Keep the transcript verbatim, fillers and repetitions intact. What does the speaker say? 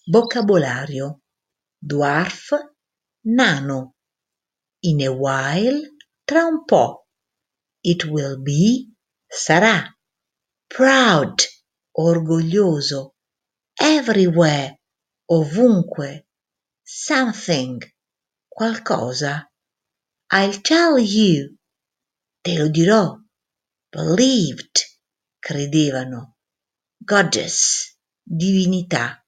Vocabolario: dwarf, nano. In a while, tra un po'. It will be, sarà. Proud, orgoglioso. Everywhere, ovunque. Something, qualcosa. I'll tell you, te lo dirò. Believed, credevano. Goddess, divinità.